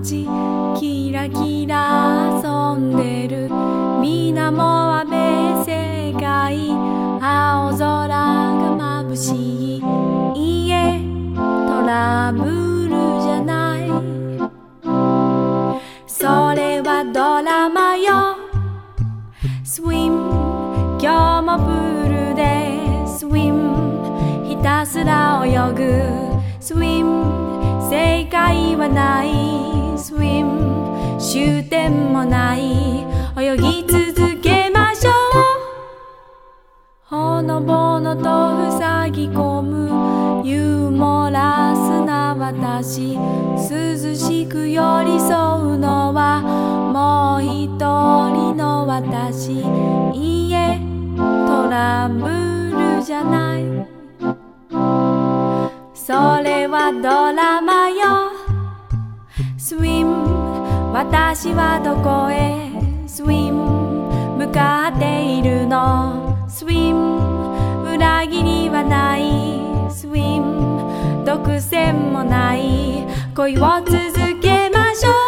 街キラキラ遊んでる水面は世界青空が眩しいいいえトラブルじゃないそれはドラマよ Swim 今日もプールで Swim ひたすら泳ぐ Swim 正解はない Swim 終点もない泳ぎ続けましょうほのぼのと塞ぎ込むユーモラスな私涼しく寄り添うのはもう一人の私いいえトラブルじゃないそれはドラマよ Swim 私はどこへ Swim 向かっているの Swim 裏切りはない Swim 独占もない恋を続けましょう